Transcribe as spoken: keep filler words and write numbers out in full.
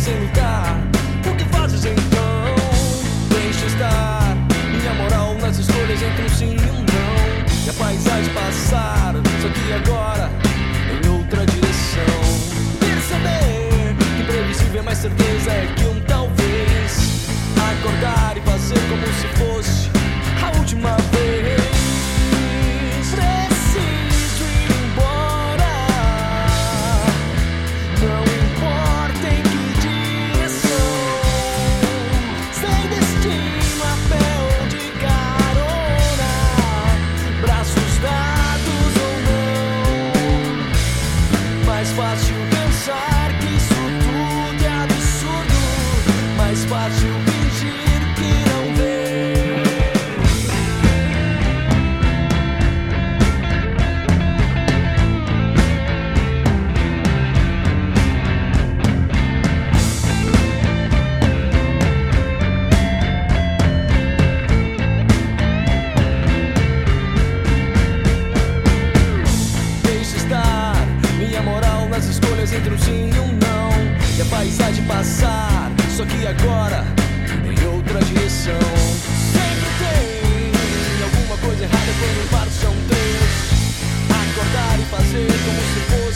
sem lutar. O que fazes então? Deixa estar. Minha moral nas escolhas entre um sim e um não. E a paisagem passar, só que agora em outra direção. Perceber que imprevisível, mas certeza é que um talvez. Acordar e fazer como se fosse a última vez. Preciso ir embora. Não importa em que direção. Sem destino a pé ou de carona. Braços dados ou não. Mais fácil pensar que isso tudo é absurdo. Mais fácil fingir que não vê. Deixa estar minha moral nas escolhas entre um sim e um não. E a paisagem passar, só que agora em outra direção. Sempre tem alguma coisa errada quando os barcos são três. Acordar e fazer como se fosse